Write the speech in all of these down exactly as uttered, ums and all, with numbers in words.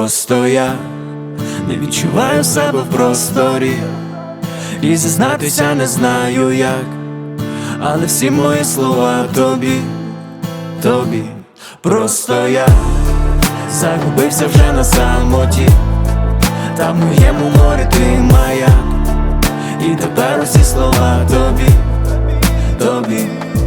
Просто я не відчуваю себе в просторі, і зізнатися не знаю як, але всі мої слова тобі, тобі. Просто я загубився вже на самоті, та в моєму морі ти маяк, і тепер усі слова тобі, тобі.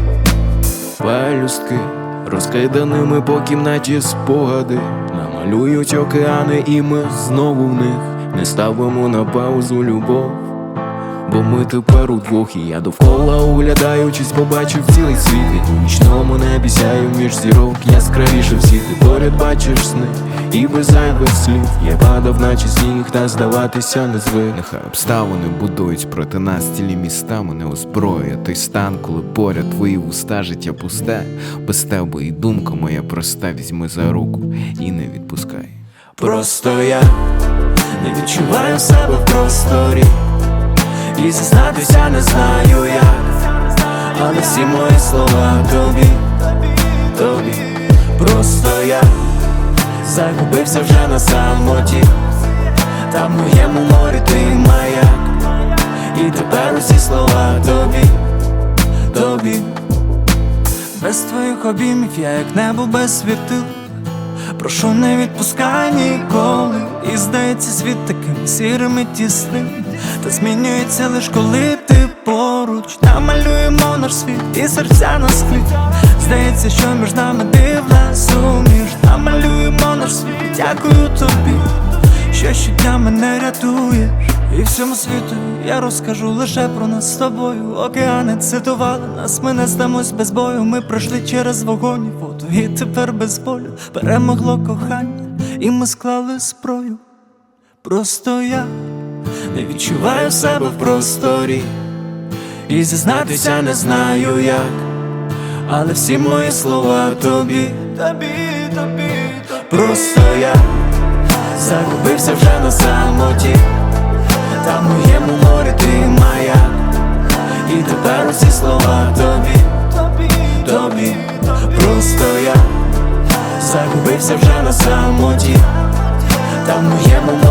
Пелюстки розкиданими по кімнаті спогади намалюють океани, і ми знову в них не ставимо на паузу любов. Бо ми тепер удвох, і я довкола оглядаючись, побачив цілий світ. І у нічному небі сяю між зірок яскравіше всіх. Ти поряд бачиш сни і без зайвих слів я падав наче сніг, та здаватися не звик. Нехай обставини будують проти нас цілі міста, мене озброює той стан, коли поряд твої вуста, життя пусте. Без тебе і думка моя проста, візьми за руку і не відпускай. Просто я не відчуваю себе в просторі, і зізнатися не знаю як, але всі мої слова тобі, тобі. Просто я загубився вже на самоті, та в моєму морі ти маяк, і тепер усі слова тобі, тобі. Без твоїх обіймів я як небо без світил, прошу не відпускай ніколи. І здається світ таким сірим і тісним, та змінюється лиш коли ти поруч. Намалюємо наш світ і серця на склі, здається, що між нами дивна суміш. Намалюємо наш світ, дякую тобі, що щодня мене рятуєш. І всьому світу я розкажу лише про нас з тобою. Океани цитували нас, ми не здамось без бою. Ми пройшли через вогонь і воду, і тепер без болю перемогло кохання, і ми склали зброю. Просто я не відчуваю себе в просторі, і зізнатися не знаю як, але всі мої слова тобі, тобі, тобі, тобі. Просто я загубився вже на самоті, та в моєму морі ти маяк, і тепер усі слова тобі, тобі, тобі. Просто я загубився вже на самоті, та в моєму